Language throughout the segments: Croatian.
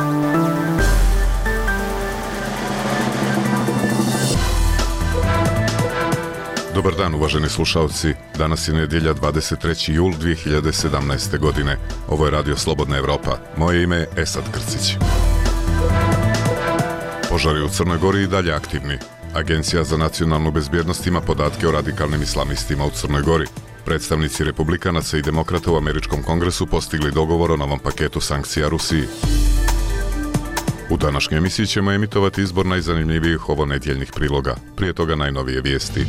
Dobar dan, uvaženi slušalci. Danas je nedjelja 23. jul 2017. godine. Ovo je Radio Slobodna Evropa. Moje ime je Esad Krcić. Požari u Crnoj Gori i dalje aktivni. Agencija za nacionalnu bezbjednost ima podatke o radikalnim islamistima u Crnoj Gori. Predstavnici republikanaca i demokrata u Američkom kongresu postigli dogovor o novom paketu sankcija Rusiji. U današnjoj emisiji ćemo emitovati izbor najzanimljivijih ovonedjeljnih priloga. Prije toga najnovije vijesti.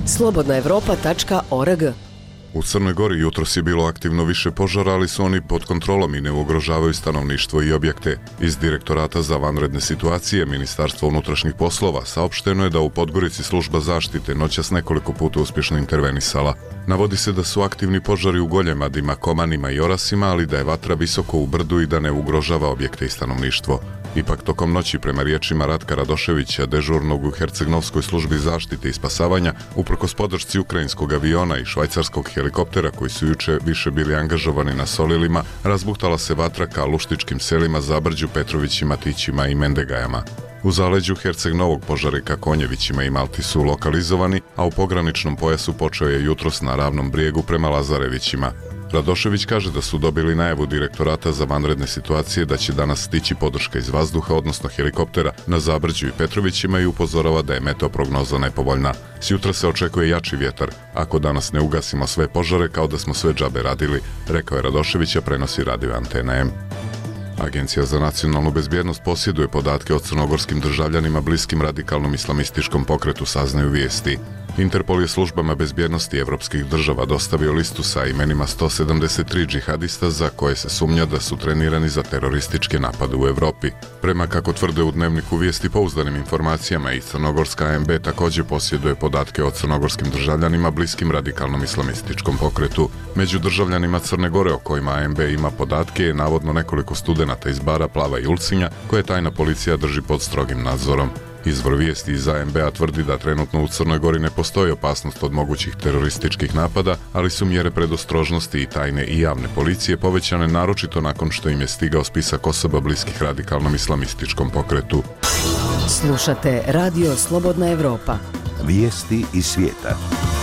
slobodnaevropa.org. U Crnoj Gori jutros je bilo aktivno više požara, ali su oni pod kontrolom i ne ugrožavaju stanovništvo i objekte. Iz Direktorata za vanredne situacije Ministarstva unutrašnjih poslova saopšteno je da u Podgorici služba zaštite noćas nekoliko puta uspješno intervenisala. Navodi se da su aktivni požari u Goljemadima, Komanima i Orasima, ali da je vatra visoko u brdu i da ne ugrožava objekte i stanovništvo. Ipak tokom noći, prema riječima Ratka Radoševića, dežurnog u Hercegnovskoj službi zaštite i spasavanja, uprkos podršci ukrajinskog aviona i švajcarskog helikoptera koji su juče više bili angažovani na Solilima, razbuktala se vatra ka luštičkim selima Zabrđu, Petrovićima, Tićima i Mendegajama. U zaleđu Herceg-Novog požari ka Konjevićima i Malti su lokalizovani, a u pograničnom pojasu počeo je jutros na Ravnom brijegu prema Lazarevićima. Radošević kaže da su dobili najavu Direktorata za vanredne situacije da će danas stići podrška iz vazduha, odnosno helikoptera, na Zabrđu i Petrovićima i upozorava da je meteoprognoza nepovoljna. S jutra se očekuje jači vjetar. Ako danas ne ugasimo sve požare, kao da smo sve džabe radili, rekao je Radošević, a prenosi radio Antena M. Agencija za nacionalnu bezbjednost posjeduje podatke o crnogorskim državljanima bliskim radikalnom islamističkom pokretu, saznaju vijesti. Interpol je službama bezbjednosti evropskih država dostavio listu sa imenima 173 džihadista za koje se sumnja da su trenirani za terorističke napade u Evropi. Prema, kako tvrde u Dnevniku vijesti, pouzdanim informacijama, i crnogorska ANB također posjeduje podatke o crnogorskim državljanima bliskim radikalnom islamističkom pokretu. Među državljanima Crne Gore o kojima ANB ima podatke je navodno nekoliko studenata iz bara Plava i Ulcinja koje tajna policija drži pod strogim nadzorom. Izvor vijesti iz ANB-a tvrdi da trenutno u Crnoj Gori ne postoji opasnost od mogućih terorističkih napada, ali su mjere predostrožnosti i tajne i javne policije povećane naročito nakon što im je stigao spisak osoba bliskih radikalnom islamističkom pokretu. Slušate Radio Slobodna Evropa. Vijesti iz svijeta.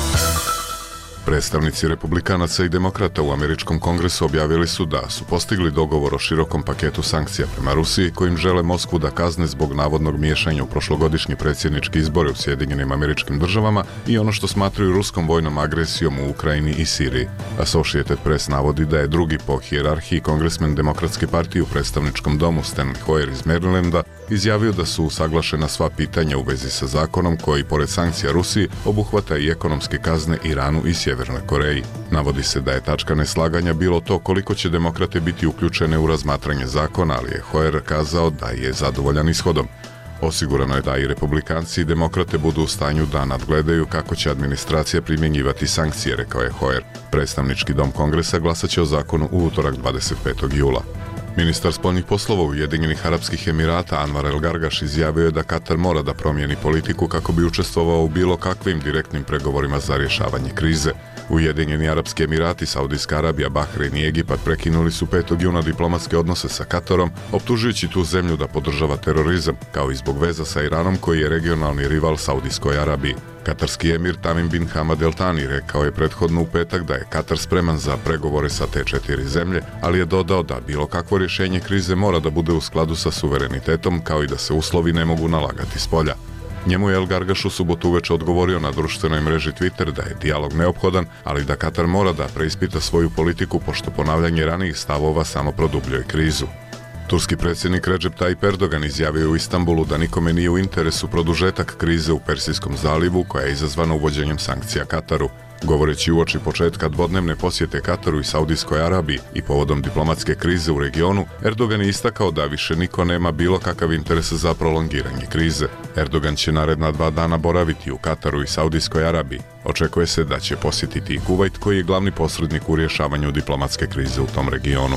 Predstavnici republikanaca i demokrata u Američkom kongresu objavili su da su postigli dogovor o širokom paketu sankcija prema Rusiji kojim žele Moskvu da kazne zbog navodnog miješanja u prošlogodišnje predsjedničke izbore u Sjedinjenim Američkim Državama i ono što smatraju ruskom vojnom agresijom u Ukrajini i Siriji. Associated Press navodi da je drugi po hijerarhiji kongresmen Demokratske partije u predstavničkom domu Stanley Hoyer iz Marylanda izjavio da su usaglašena sva pitanja u vezi sa zakonom koji, pored sankcija Rusiji, obuhvata i ekonomske kazne Iranu i Sjevernoj Koreji. Navodi se da je tačka neslaganja bilo to koliko će demokrate biti uključene u razmatranje zakona, ali je Hoyer kazao da je zadovoljan ishodom. Osigurano je da i republikanci i demokrate budu u stanju da nadgledaju kako će administracija primjenjivati sankcije, rekao je Hoyer. Predstavnički dom Kongresa glasat će o zakonu u utorak 25. jula. Ministar spoljnih poslova Ujedinjenih Arapskih Emirata Anwar El Gargaš izjavio je da Katar mora da promijeni politiku kako bi učestvovao u bilo kakvim direktnim pregovorima za rješavanje krize. Ujedinjeni Arapski Emirati, Saudijska Arabija, Bahrein i Egipat prekinuli su 5. juna diplomatske odnose sa Katarom, optužujući tu zemlju da podržava terorizam, kao i zbog veza sa Iranom koji je regionalni rival Saudijskoj Arabiji. Katarski emir Tamim bin Hamad El Thani rekao je prethodno u petak da je Katar spreman za pregovore sa te 4 zemlje, ali je dodao da bilo kakvo rješenje krize mora da bude u skladu sa suverenitetom, kao i da se uslovi ne mogu nalagati spolja. Njemu je El Gargaš u subotu uveče odgovorio na društvenoj mreži Twitter da je dijalog neophodan, ali da Katar mora da preispita svoju politiku pošto ponavljanje ranijih stavova samo produbljuje krizu. Turski predsjednik Recep Tayyip Erdogan izjavio u Istanbulu da nikome nije u interesu produžetak krize u Persijskom zalivu koja je izazvana uvođenjem sankcija Kataru. Govoreći uoči početka dvodnevne posjete Kataru i Saudijskoj Arabiji i povodom diplomatske krize u regionu, Erdogan je istakao da više niko nema bilo kakav interes za prolongiranje krize. Erdogan će naredna 2 dana boraviti u Kataru i Saudijskoj Arabiji. Očekuje se da će posjetiti i Kuvajt koji je glavni posrednik u rješavanju diplomatske krize u tom regionu.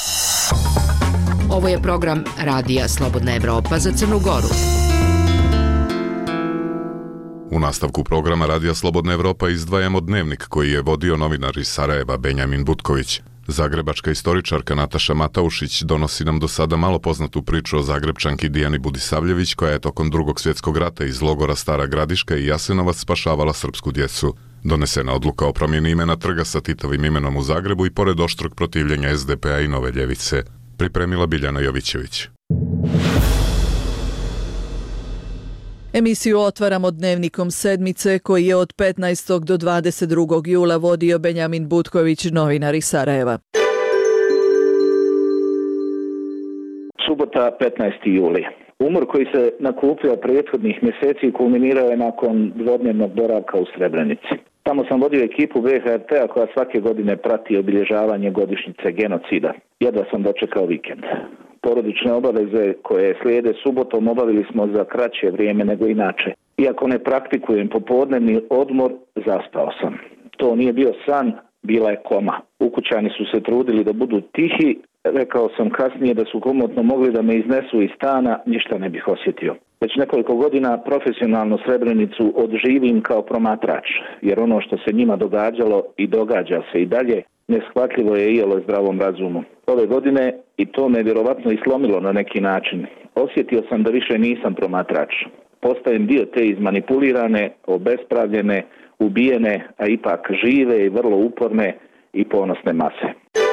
Ovo je program Radija Slobodna Evropa za Crnu Goru. U nastavku programa Radija Slobodna Evropa izdvajamo dnevnik koji je vodio novinar iz Sarajeva Benjamin Butković. Zagrebačka istoričarka Nataša Mataušić donosi nam do sada malo poznatu priču o Zagrebčanki Dijani Budisavljević, koja je tokom Drugog svjetskog rata iz logora Stara Gradiška i Jasenovac spašavala srpsku djecu. Donesena odluka o promjeni imena trga sa Titovim imenom u Zagrebu i pored oštrog protivljenja SDP-a i Nove ljevice. Pripremila Biljana Jovićević. Emisiju otvaramo dnevnikom sedmice koji je od 15. do 22. jula vodio Benjamin Butković, novinar iz Sarajeva. Subota, 15. juli. Umor koji se nakupio prethodnih mjeseci kulminirao je nakon dvodnevnog boravka u Srebrenici. Tamo sam vodio ekipu BHRT-a koja svake godine prati obilježavanje godišnjice genocida. Jedva sam dočekao vikend. Porodične obaveze koje slijede subotom obavili smo za kraće vrijeme nego inače. Iako ne praktikujem popodnevni odmor, zaspao sam. To nije bio san, bila je koma. Ukućani su se trudili da budu tihi. Rekao sam kasnije da su komotno mogli da me iznesu iz stana, ništa ne bih osjetio. Već nekoliko godina profesionalno Srebrenicu odživim kao promatrač, jer ono što se njima događalo i događa se i dalje, neshvatljivo je iole zdravom razumu. Ove godine, i to me vjerovatno i slomilo na neki način, osjetio sam da više nisam promatrač. Postajem dio te izmanipulirane, obespravljene, ubijene, a ipak žive i vrlo uporne i ponosne mase.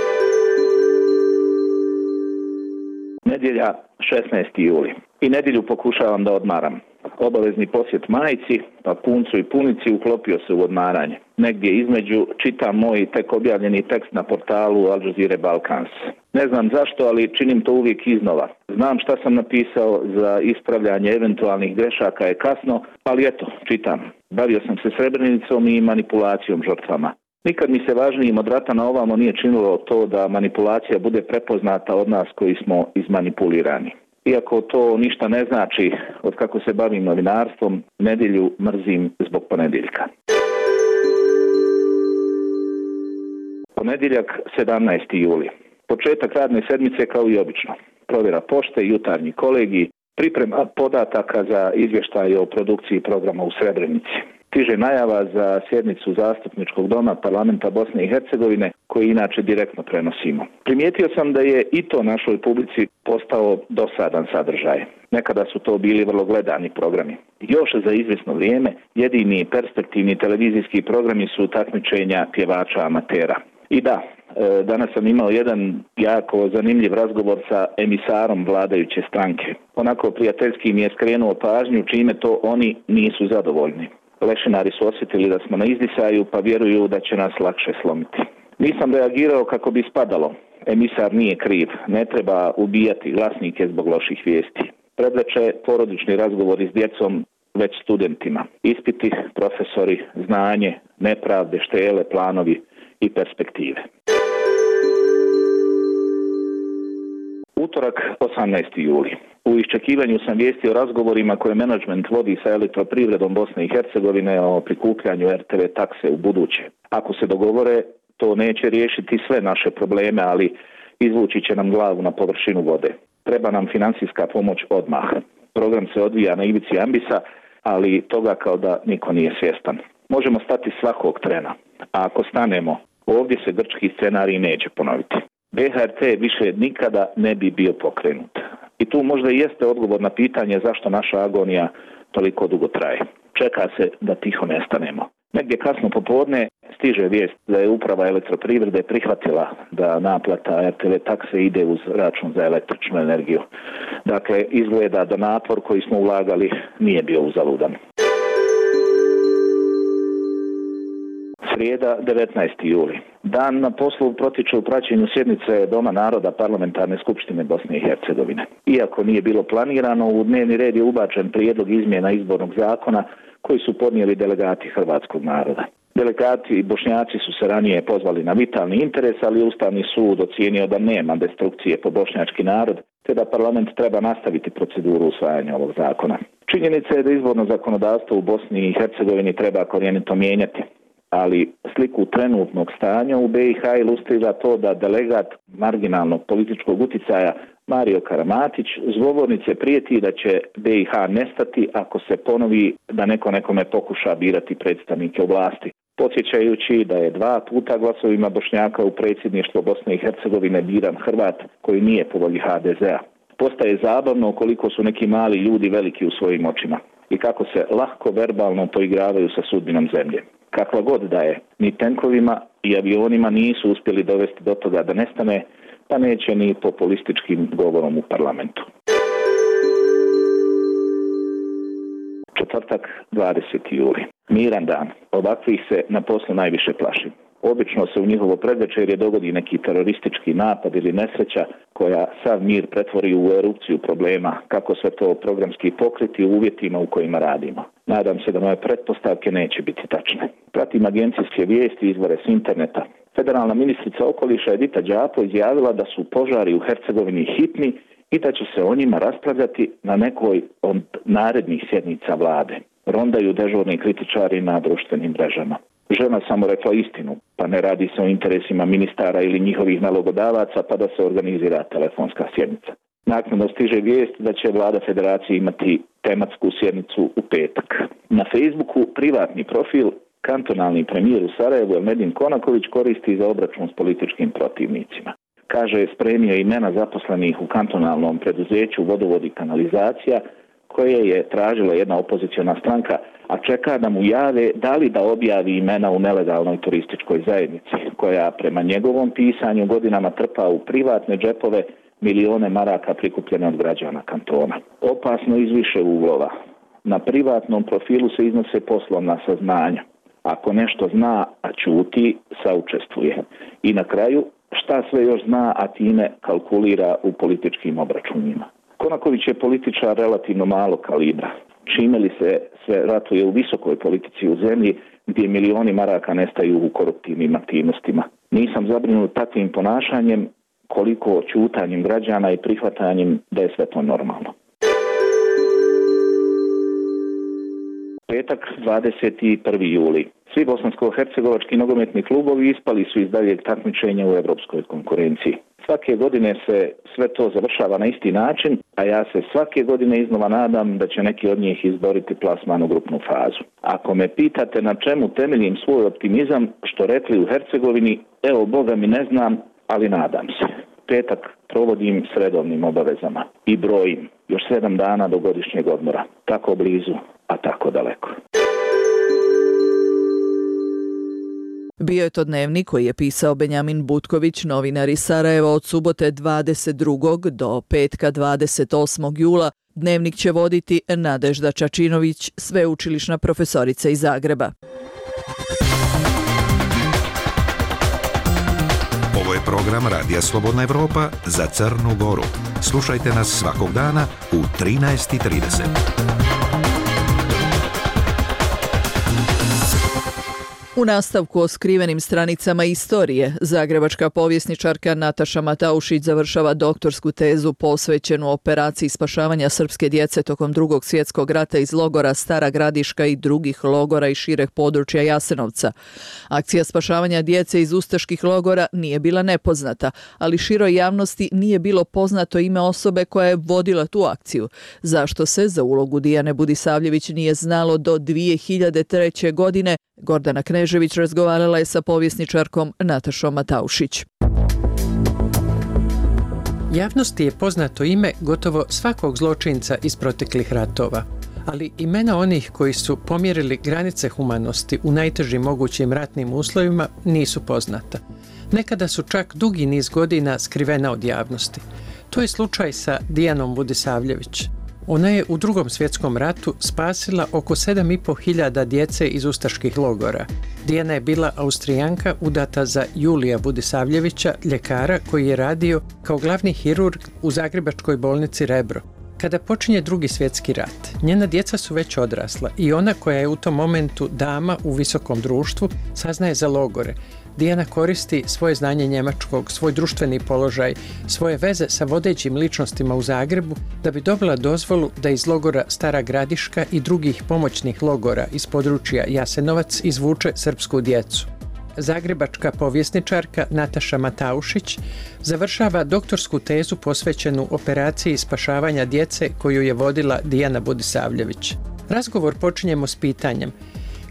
Nedjelja, 16. juli. I nedjelju pokušavam da odmaram. Obavezni posjet majci, pa puncu i punici uklopio se u odmaranje. Negdje između čitam moj tek objavljeni tekst na portalu Al Jazeera Balkans. Ne znam zašto, ali činim to uvijek iznova. Znam šta sam napisao, za ispravljanje eventualnih grešaka je kasno, ali eto, čitam. Bavio sam se Srebrenicom i manipulacijom žrtvama. Nikad mi se važnijim od rata na ovamo nije činilo to da manipulacija bude prepoznata od nas koji smo izmanipulirani. Iako to ništa ne znači, od kako se bavim novinarstvom, nedjelju mrzim zbog ponedjeljka. Ponedjeljak, 17. juli. Početak radne sedmice kao i obično. Provjera pošte, jutarnji kolegij, priprema podataka za izvještaje o produkciji programa u Srebrenici. Stiže najava za sjednicu Zastupničkog doma Parlamenta Bosne i Hercegovine, koji inače direktno prenosimo. Primijetio sam da je i to našoj publici postao dosadan sadržaj. Nekada su to bili vrlo gledani programi. Još za izvjesno vrijeme jedini perspektivni televizijski programi su takmičenja pjevača amatera. I da, danas sam imao jedan jako zanimljiv razgovor sa emisarom vladajuće stranke. Onako prijateljski mi je skrenuo pažnju čime to oni nisu zadovoljni. Lešinari su osjetili da smo na izdisaju, pa vjeruju da će nas lakše slomiti. Nisam reagirao kako bi spadalo. Emisar nije kriv. Ne treba ubijati glasnike zbog loših vijesti. Predveče porodični razgovori s djecom, već studentima. Ispiti, profesori, znanje, nepravde, štele, planovi i perspektive. Utorak, 18. juli. U iščekivanju sam vijesti o razgovorima koje menadžment vodi sa Elektroprivredom Bosne i Hercegovine o prikupljanju RTV takse u buduće. Ako se dogovore, to neće riješiti sve naše probleme, ali izvući će nam glavu na površinu vode. Treba nam financijska pomoć odmah. Program se odvija na ivici ambisa, ali toga kao da niko nije svjestan. Možemo stati svakog trena, a ako stanemo, ovdje se grčki scenarij neće ponoviti. BHRT više nikada ne bi bio pokrenut. I tu možda i jeste odgovor na pitanje zašto naša agonija toliko dugo traje. Čeka se da tiho nestanemo. Negdje kasno popodne stiže vijest da je uprava Elektroprivrede prihvatila da naplata RTV takse ide uz račun za električnu energiju. Dakle, izgleda da napor koji smo ulagali nije bio uzaludan. Srijeda, 19. juli. Dan na poslu protiče u praćenju sjednice Doma naroda Parlamentarne skupštine Bosne i Hercegovine. Iako nije bilo planirano, u dnevni red je ubačen prijedlog izmjena izbornog zakona koji su podnijeli delegati hrvatskog naroda. Delegati i Bošnjaci su se ranije pozvali na vitalni interes, ali Ustavni sud ocijenio da nema destrukcije po bošnjački narod, te da parlament treba nastaviti proceduru usvajanja ovog zakona. Činjenica je da izborno zakonodavstvo u Bosni i Hercegovini treba korijenito mijenjati, ali sliku trenutnog stanja u BiH ilustrira to da delegat marginalnog političkog uticaja Mario Karamatić s govornice prijeti da će BiH nestati ako se ponovi da neko nekome pokuša birati predstavnike u vlasti. podsjećajući da je 2 puta glasovima Bošnjaka u predsjedništvo Bosne i Hercegovine biran Hrvat koji nije po volji HDZ-a. Postaje zabavno koliko su neki mali ljudi veliki u svojim očima i kako se lahko verbalno poigravaju sa sudbinom zemlje. Kakva god da je, ni tenkovima i avionima nisu uspjeli dovesti do toga da nestane, pa neće ni populističkim govorom u parlamentu. Četvrtak, 20. juli. Miran dan. Ovakvih se na poslu najviše plašim. Obično se u njihovo predvečerje dogodi neki teroristički napad ili nesreća koja sav mir pretvori u erupciju problema, kako sve to programski pokriti u uvjetima u kojima radimo. Nadam se da moje pretpostavke neće biti tačne. Pratim agencijske vijesti, izvore s interneta. Federalna ministrica okoliša Edita Đapo izjavila da su požari u Hercegovini hitni i da će se o njima raspravljati na nekoj od narednih sjednica vlade. Rondaju dežurni kritičari na društvenim mrežama. Žena samo rekla istinu, pa ne radi se o interesima ministara ili njihovih nalogodavaca, pa da se organizira telefonska sjednica. Naknadno stiže vijest da će vlada federacije imati tematsku sjednicu u petak. Na Facebooku privatni profil kantonalni premijer u Sarajevu Elmedin Konaković koristi za obračun s političkim protivnicima. Kaže, spremio imena zaposlenih u kantonalnom preduzeću Vodovod i kanalizacija, koje je tražila jedna opoziciona stranka, a čeka da mu jave da li da objavi imena u nelegalnoj turističkoj zajednici, koja prema njegovom pisanju godinama trpa u privatne džepove milione maraka prikupljene od građana kantona. Opasno iz više uglova. Na privatnom profilu se iznose poslovna saznanja. Ako nešto zna, a ćuti, saučestvuje. I na kraju, šta sve još zna, a time kalkulira u političkim obračunima. Konaković je političar relativno malo kalibra. Čime li se sve ratuje u visokoj politici u zemlji gdje milioni maraka nestaju u koruptivnim aktivnostima. Nisam zabrinut takvim ponašanjem koliko ćutanjem građana i prihvatanjem da je sve to normalno. Petak, 21. juli. Svi bosansko-hercegovački nogometni klubovi ispali su iz daljeg takmičenja u europskoj konkurenciji. Svake godine se sve to završava na isti način, a ja se svake godine iznova nadam da će neki od njih izboriti plasman u grupnu fazu. Ako me pitate na čemu temeljim svoj optimizam, što rekli u Hercegovini, evo Boga mi ne znam, ali nadam se. Petak provodim s redovnim obavezama i brojim još 7 dana do godišnjeg odmora. Tako blizu, a tako daleko. Bio je to dnevnik koji je pisao Benjamin Butković, novinar iz Sarajeva, od subote 22. do petka 28. jula. Dnevnik će voditi Nadežda Čačinović, sveučilišna profesorica iz Zagreba. Ovo je program Radija Slobodna Evropa za Crnu Goru. Slušajte nas svakog dana u 13:30. U nastavku o skrivenim stranicama istorije, zagrebačka povjesničarka Nataša Mataušić završava doktorsku tezu posvećenu operaciji spašavanja srpske djece tokom Drugog svjetskog rata iz logora Stara Gradiška i drugih logora i šireg područja Jasenovca. Akcija spašavanja djece iz ustaških logora nije bila nepoznata, ali široj javnosti nije bilo poznato ime osobe koja je vodila tu akciju. Zašto se za ulogu Dijane Budisavljević nije znalo do 2003. godine, Gordana Knežević razgovarala je sa povjesničarkom Natašom Mataušić. Javnosti je poznato ime gotovo svakog zločinca iz proteklih ratova, ali imena onih koji su pomjerili granice humanosti u najtežim mogućim ratnim uslovima nisu poznata. Nekada su čak dugi niz godina skrivena od javnosti. To je slučaj sa Dijanom Budisavljević. Ona je u Drugom svjetskom ratu spasila oko 7.500 djece iz ustaških logora. Dijana je bila Austrijanka udata za Julija Budisavljevića, ljekara koji je radio kao glavni hirurg u zagrebačkoj bolnici Rebro. Kada počinje Drugi svjetski rat, njena djeca su već odrasla i ona koja je u tom momentu dama u visokom društvu saznaje za logore. Dijana koristi svoje znanje njemačkog, svoj društveni položaj, svoje veze sa vodećim ličnostima u Zagrebu da bi dobila dozvolu da iz logora Stara Gradiška i drugih pomoćnih logora iz područja Jasenovac izvuče srpsku djecu. Zagrebačka povjesničarka Nataša Mataušić završava doktorsku tezu posvećenu operaciji spašavanja djece koju je vodila Dijana Budisavljević. Razgovor počinjemo s pitanjem: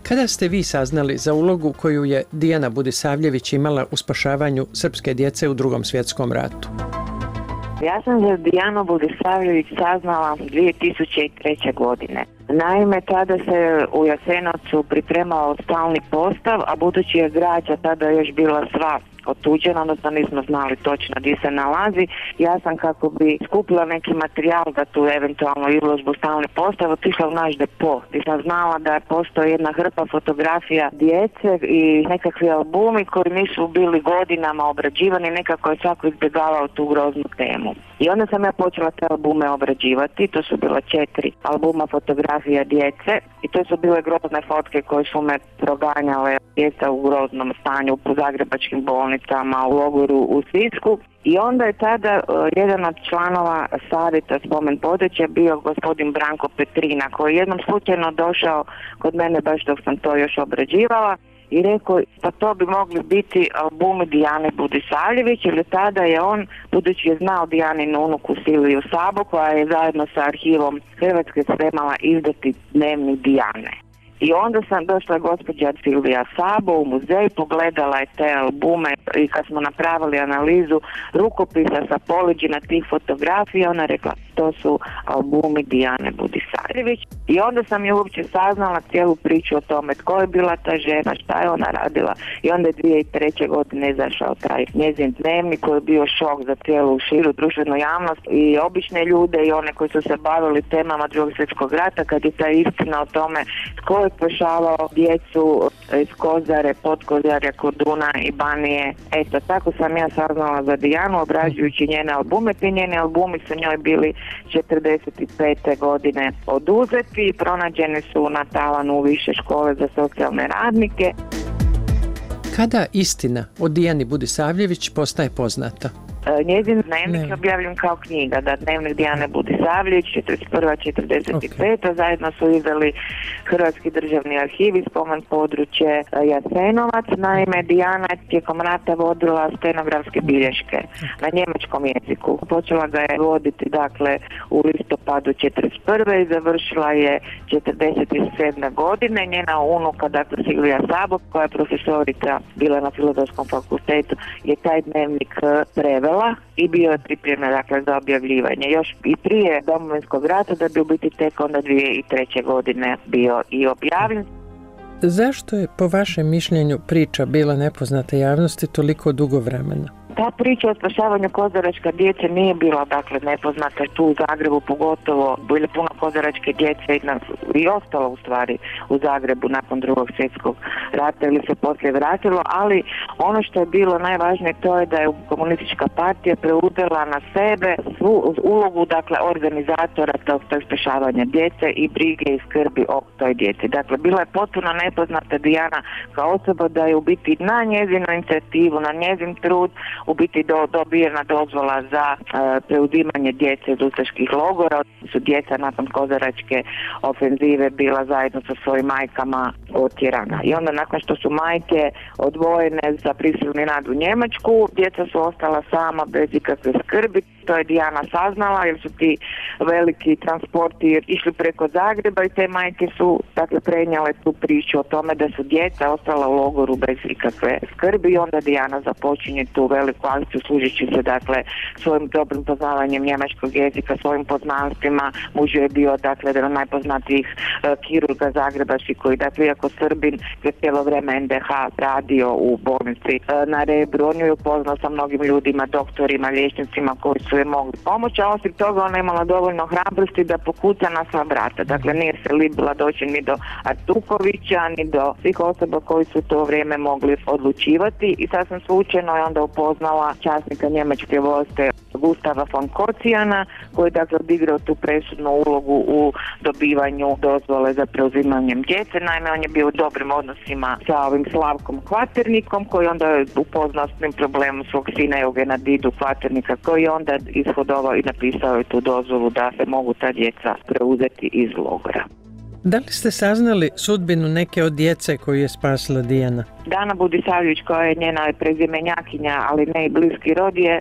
Kada ste vi saznali za ulogu koju je Dijana Budisavljević imala u spašavanju srpske djece u Drugom svjetskom ratu? Ja sam za Dijanu Budisavljević saznala 2003. godine. Naime, tada se u Jasenovcu pripremao stalni postav, a budući je građa tada još bila sva otuđena, odnosno nismo znali točno gdje se nalazi. Ja sam, kako bi skupila neki materijal za tu eventualnu izložbu stalni postav, otišla u naš depo. I sam znala da postoji jedna hrpa fotografija djece i nekakvi albumi koji nisu bili godinama obrađivani, nekako je svako izbjegavao tu groznu temu. I onda sam ja počela te albume obrađivati, to su bila 4 albuma fotografija djece i to su bile grozne fotke koje su me proganjale, djeca u groznom stanju po zagrebačkim bolnicama, u logoru u Sisku. I onda je tada jedan od članova savjeta spomen područja bio gospodin Branko Petrina, koji je jednom slučajno došao kod mene baš dok sam to još obrađivala i rekao, pa to bi mogli biti albumi Dijane Budisavljević, jer tada je on, budući je znao Dijaninu unuku Silviju Sabo, koja je zajedno sa arhivom Hrvatske spremala izdati dnevnik Dijane. I onda sam došla gospođa Silvija Sabo u muzej, pogledala je te albume i kad smo napravili analizu rukopisa sa poliđina tih fotografija, ona rekla to su albumi Dijane Budisavljević. I onda sam je uopće saznala cijelu priču o tome tko je bila ta žena, šta je ona radila. I onda je 2003. godine izašao taj njezin dnevnik koji je bio šok za cijelu širu društvenu javnost i obične ljude i one koji su se bavili temama Drugog svjetskog rata, kad je ta istina o tome tko je spašavao djecu iz Kozare, Podkozarja, Korduna i Banije. Eto, tako sam ja saznala za Dijanu obrađujući njene albume. Ti njeni albumi su njoj bili 45. godine oduzeti i pronađeni su na tavanu Više škole za socijalne radnike. Kada istina o Dijani Budisavljević postaje poznata? Njezin dnevnik je objavljen kao knjiga, da dnevnik Dijane Budisavljević 41-45, zajedno su izdali Hrvatski državni arhiv i spomen područje Jasenovac. Naime, Dijana je tijekom rata vodila stenografske bilješke na njemačkom jeziku. Počela ga je voditi dakle u listopadu 41. i završila je 47. godine. Njena unuka, dakle Silvija Sabo, koja je profesorica bila na Filozofskom fakultetu, je taj dnevnik prevela i bio je pripremljen dakle za objavljivanje još i prije Domovinskog rata, da bi u biti tek onda 2003. godine bio i objavljen. Zašto je po vašem mišljenju priča bila nepoznata javnosti toliko dugo vremena? Ta priča o spašavanju kozaračke djece nije bila dakle nepoznata tu u Zagrebu, pogotovo bilo puno kozaračke djece i ostalo u stvari u Zagrebu nakon Drugog svjetskog rata ili se poslije vratilo, ali ono što je bilo najvažnije to je da je komunistička partija preuzela na sebe svu ulogu dakle organizatora tog spašavanja djece i brige i skrbi o toj djeci. Dakle, bila je potpuno nepoznata Dijana kao osoba, da je u biti na njezinu inicijativu, na njezin trud u biti dobijena dozvola za preuzimanje djece iz ustaških logora. Su djeca nakon kozaračke ofenzive bila zajedno sa svojim majkama otjerana. I onda nakon što su majke odvojene za prisilni rad u Njemačku, djeca su ostala sama bez ikakve skrbi. To je Dijana saznala jer su ti veliki transporti išli preko Zagreba i te majke su dakle prenijele tu priču o tome da su djeca ostala u logoru bez ikakve skrbi i onda Dijana započinje tu veliku akciju služeći se dakle svojim dobrim poznavanjem njemačkog jezika, svojim poznanstvima. Muž je bio dakle jedan od najpoznatijih kirurga zagrebačkih koji dakle iako Srbin je cijelo vrijeme NDH radio u bolnici na Rebru. On je upoznao sa mnogim ljudima, doktorima, liječnicima koji su je mogli pomoći, a osim toga ona imala dovoljno hrabrosti da pokuca na sva vrata. Dakle, nije se libila doći ni do Artukovića, ni do svih osoba koji su to vrijeme mogli odlučivati i sasvim slučajno je onda upoznala časnika njemačke vojske Gustava von Kocijana, koji je dakle odigrao tu presudnu ulogu u dobivanju dozvole za preuzimanjem djece. Naime, on je bio u dobrim odnosima sa ovim Slavkom Kvaternikom, koji onda je upoznao s tim problemom svog sina Eugena Didu Kvaternika, koji je onda ishodovao i napisao je tu dozvolu da se mogu ta djeca preuzeti iz logora. Da li ste saznali sudbinu neke od djece koju je spasila Dijana? Dana Budisavljević, koja je njena prezimenjakinja, ali ne i bliski rod, je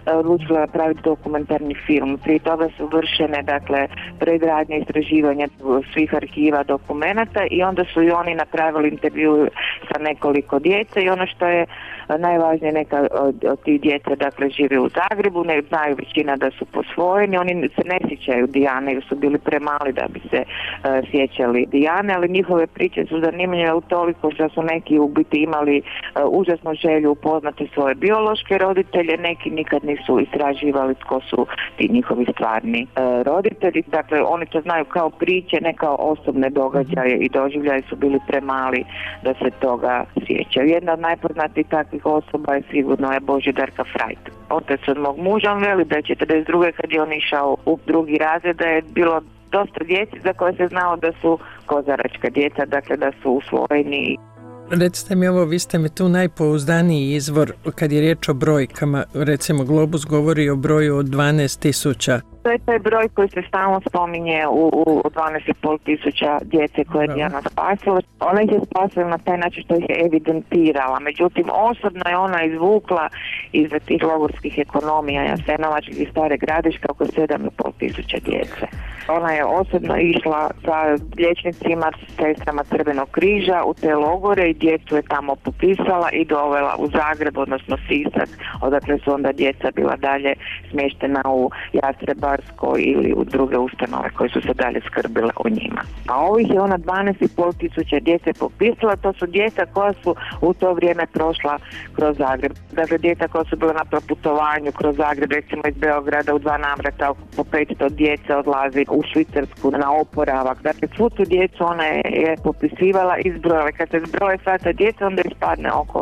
odlučila napraviti dokumentarni film. Prije toga su vršene, dakle, predradnje istraživanja svih arhiva dokumenata i onda su i oni napravili intervju sa nekoliko djece i ono što je najvažnije, neka od tih djece, dakle, žive u Zagrebu, ne znaju većina da su posvojeni, oni se ne sjećaju Dijane jer su bili premali da bi se sjećali Dijane, ali njihove priče su zanimljive u toliko što su neki u biti imali užasnu želju upoznati svoje biološke roditelje, neki nikad nisu istraživali tko su ti njihovi stvarni roditelji, dakle oni to znaju kao priče, ne kao osobne događaje i doživljaje, su bili premali da se toga sjećaju. Jedna od najpoznatijih takvih osoba je sigurno Božidarka Frajt. Otac od mog muža, on veli da je 42. kad je on išao u drugi razred, da je bilo dosta djeci za koje se znao da su kozaračka djeca, dakle da su usvojeni. Recite mi ovo, vi ste mi tu najpouzdaniji izvor kad je riječ o brojkama. Recimo Globus govori o broju od 12.000. To je taj broj koji se stalno spominje u 12.500 tisuća djece koje je Dijana spasila. Ona ih je spasila na taj način što ih je evidentirala. Međutim, osobno je ona izvukla iz tih logorskih ekonomija Jasenovačkih i Stare Gradiške oko 7.500 tisuća djece. Ona je osobno išla sa liječnicima, sestrama Crvenog križa u te logore i djecu je tamo popisala i dovela u Zagreb, odnosno Sisak, odakle su onda djeca bila dalje smještena u Jastrebarsko ili u druge ustanove koje su se dalje skrbile o njima. A ovih je ona 12.500 tisuća djece popisala, to su djeca koja su u to vrijeme prošla kroz Zagreb. Dakle, djeca koja su bila na proputovanju kroz Zagreb, recimo iz Beograda u 2 navrata po 500 djece odlazi u Švicarsku na oporavak. Dakle, svu tu djecu ona je popisivala, izbrojala. Kad se zbroje sva ta djeca, onda ispadne oko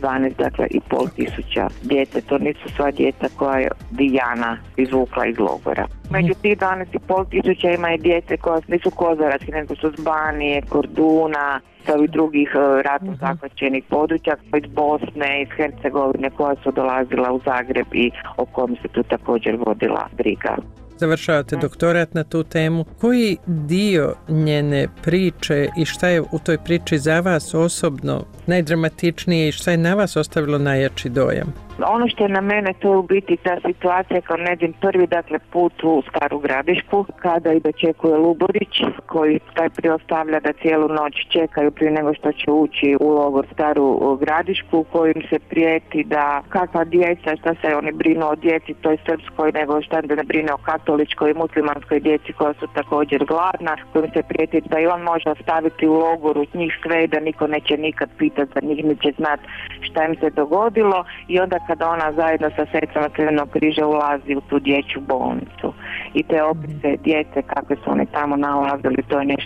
12.500 tisuća djece. To nisu sva djeca koja je Dijana izvukla iz logora. Među tih 12.500 tisuća ima i djece koja nisu kozarački, nego su s Banije, Korduna, sa ovih drugih ratno zahvaćenih područja, iz Bosne, iz Hercegovine, koja su dolazila u Zagreb i o kom se tu također vodila briga. Završavate doktorat na tu temu. Koji dio njene priče i šta je u toj priči za vas osobno najdramatičnije i šta je na vas ostavilo najjači dojam? Ono što je na mene, to je u biti ta situacija kao njezin prvi, dakle, put u Staru Gradišku, kada i dočekuje Luborić, koji taj priostavlja da cijelu noć čekaju prije nego što će ući u logor Staru Gradišku, kojim se prijeti da kakva djeca, šta se oni brinu o djeci toj srpskoj, nego šta ne brine o katoličkoj i muslimanskoj djeci koja su također gladna, kojim se prijeti da i on može ostaviti u logoru njih sve i da niko neće nikad pitati za njih, neće znati šta im se dogodilo. I onda kada ona zajedno sa sestrama Crvenog križa ulazi u tu dječju bolnicu i te opise djece kakve su oni tamo nalazili, to je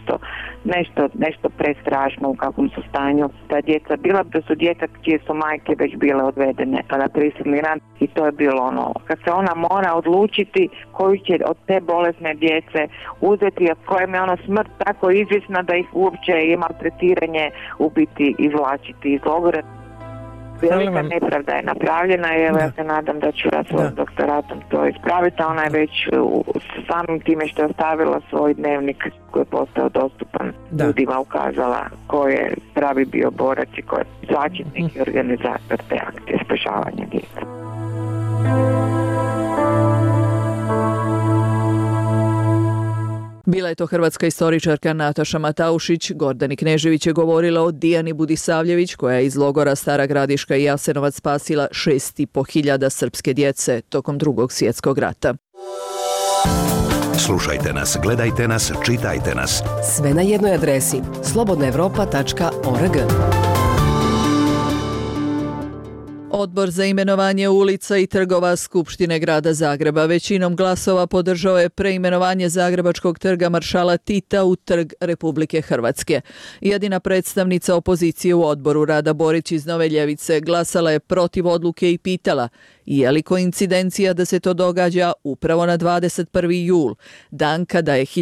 nešto prestrašno u kakvom su stanju ta djeca bila, da su djeca čije su majke već bile odvedene na prisilni rad i to je bilo ono, kad se ona mora odlučiti koju će od te bolesne djece uzeti, a kojem je ona smrt tako izvjesna da ih uopće i maltretiranje u biti izvlačiti iz logora. Velika nepravda je napravljena i evo ja se nadam da ću ja svojim doktoratom to ispraviti, a ona je već samim time što je ostavila svoj dnevnik koji je postao dostupan ljudima ukazala ko je pravi bio borac i ko je začetnik i organizator te akcije spašavanja djece. Bila je to hrvatska istoričarka Nataša Mataušić. Gordani Knežević je govorila o Dijani Budisavljević, koja je iz logora Stara Gradiška i Jasenovac spasila 6.500 srpske djece tokom Drugog svjetskog rata. Slušajte nas, gledajte nas, čitajte nas. Sve na jednoj adresi slobodnaevropa.org. Odbor za imenovanje ulica i trgova Skupštine grada Zagreba većinom glasova podržao je preimenovanje Zagrebačkog trga Maršala Tita u Trg Republike Hrvatske. Jedina predstavnica opozicije u odboru, Rada Borić iz Nove Ljevice, glasala je protiv odluke i pitala je li koincidencija da se to događa upravo na 21. jul, dan kada je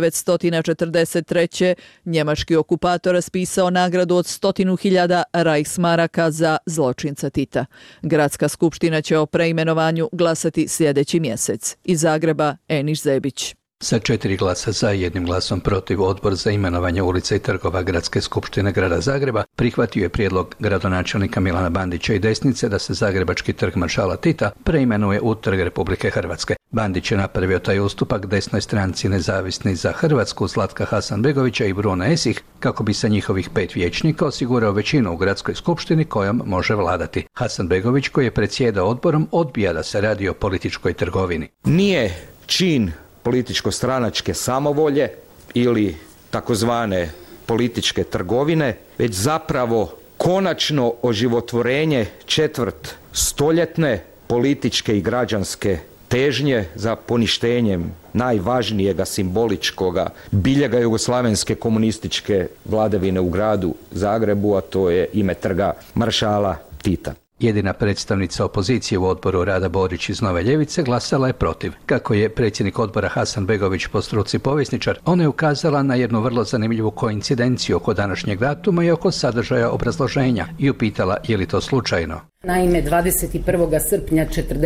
1943. njemački okupator raspisao nagradu od 100.000 Reichsmaraka za zločinca Tita. Gradska skupština će o preimenovanju glasati sljedeći mjesec. Iz Zagreba, Eniš Zebić. Sa 4 glasa za i 1 glasom protiv, Odbor za imenovanje ulica i trgova Gradske skupštine Grada Zagreba prihvatio je prijedlog gradonačelnika Milana Bandića i desnice da se Zagrebački trg maršala Tita preimenuje u Trg Republike Hrvatske. Bandić je napravio taj ustupak desnoj stranci Nezavisni za Hrvatsku Zlatka Hasanbegovića i Bruna Esih kako bi se njihovih 5 vijećnika osigurao većinu u Gradskoj skupštini kojom može vladati. Hasanbegović, koji je predsjedao odborom, odbija da se radi o političkoj trgovini. Nije čin političko-stranačke samovolje ili takozvane političke trgovine, već zapravo konačno oživotvorenje četvrtstoljetne političke i građanske težnje za poništenjem najvažnijega simboličkoga biljega jugoslavenske komunističke vladavine u gradu Zagrebu, a to je ime trga maršala Tita. Jedina predstavnica opozicije u odboru Rada Borić iz Nove ljevice glasala je protiv. Kako je predsjednik odbora Hasanbegović po struci povjesničar, ona je ukazala na jednu vrlo zanimljivu koincidenciju oko današnjeg datuma i oko sadržaja obrazloženja i upitala je li to slučajno. Naime, 21. srpnja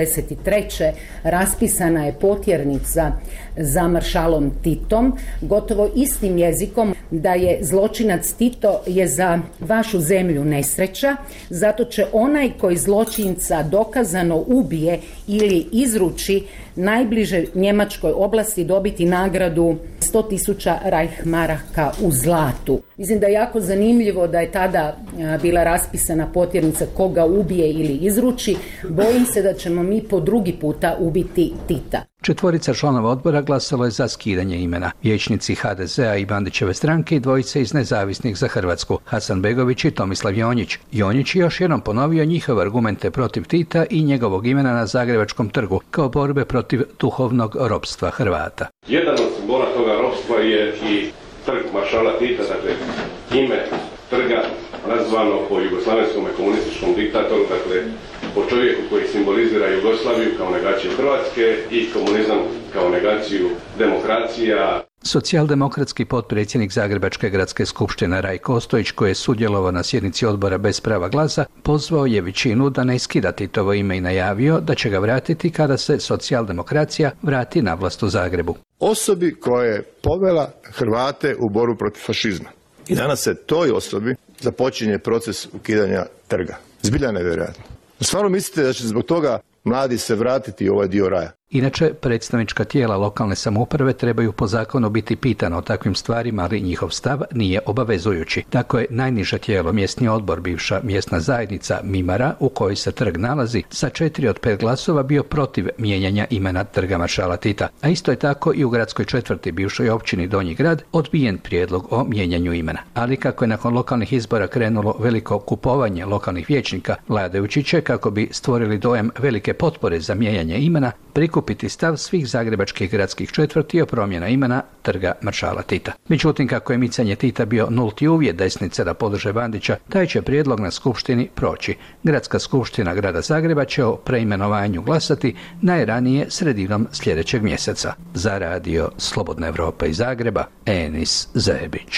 1943. raspisana je potjernica za maršalom Titom, gotovo istim jezikom, da je zločinac Tito je za vašu zemlju nesreća, zato će onaj koji zločinca dokazano ubije ili izruči najbliže njemačkoj oblasti dobiti nagradu 100.000 Reichmaraka u zlatu. Mislim da je jako zanimljivo da je tada bila raspisana potjernica koga ubije ili izruči. Bojim se da ćemo mi po drugi puta ubiti Tita. 4 članova odbora glasalo je za skidanje imena. Vijećnici HDZ-a i Bandićeve stranke i 2 iz Nezavisnih za Hrvatsku, Hasanbegović i Tomislav Jonjić. Jonjić je još jednom ponovio njihove argumente protiv Tita i njegovog imena na Zagrebačkom trgu kao borbe protiv duhovnog ropstva Hrvata. Jedan od simbola toga ropstva je i trg maršala Tita, dakle ime trga nazvano po jugoslavenskom komunističkom diktatoru, dakle po čovjeku koji simbolizira Jugoslaviju kao negaciju Hrvatske i komunizam kao negaciju demokracija. Socijaldemokratski potpredsjednik Zagrebačke gradske skupštine Rajko Ostojić, koji je sudjelovao na sjednici odbora bez prava glasa, pozvao je većinu da ne skida Titovo ime i najavio da će ga vratiti kada se socijaldemokracija vrati na vlast u Zagrebu. Osobi koja je povela Hrvate u borbu protiv fašizma. I danas se toj osobi započinje proces ukidanja trga. Zbilja nevjerojatno. Stvarno mislite da će zbog toga mladi se vratiti u ovaj dio raja? Inače, predstavnička tijela lokalne samouprave trebaju po zakonu biti pitana o takvim stvarima, ali njihov stav nije obavezujući. Tako je najniže tijelo, mjesni odbor, bivša mjesna zajednica Mimara, u kojoj se trg nalazi, sa 4 od 5 glasova bio protiv mijenjanja imena trga maršala Tita. A isto je tako i u gradskoj četvrti, bivšoj općini Donji grad, odbijen prijedlog o mijenjanju imena. Ali kako je nakon lokalnih izbora krenulo veliko kupovanje lokalnih vijećnika, vladajući će, kako bi stvorili dojam velike potpore za mijenjanje imena, prikupiti stav svih zagrebačkih gradskih četvrti o promjena imena trga maršala Tita. Međutim, kako je micanje Tita bio nulti uvjet desnice da podrže Bandića, taj će prijedlog na skupštini proći. Gradska skupština Grada Zagreba će o preimenovanju glasati najranije sredinom sljedećeg mjeseca. Za radio Slobodna Evropa iz Zagreba, Enis Zebić.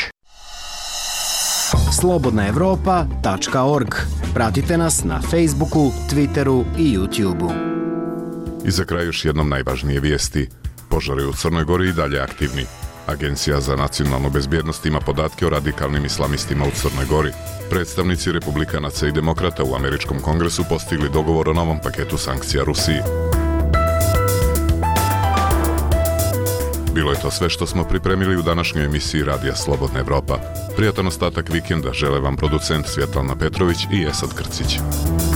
slobodnaevropa.org. Pratite nas na Facebooku, Twitteru i YouTubeu. I za kraj još jednom najvažnije vijesti. Požari u Crnoj Gori i dalje aktivni. Agencija za nacionalnu bezbjednost ima podatke o radikalnim islamistima u Crnoj Gori. Predstavnici republikanaca i demokrata u američkom kongresu postigli dogovor o novom paketu sankcija Rusiji. Bilo je to sve što smo pripremili u današnjoj emisiji Radija Slobodna Evropa. Prijatan ostatak vikenda žele vam producent Svjetlana Petrović i Esad Krcić.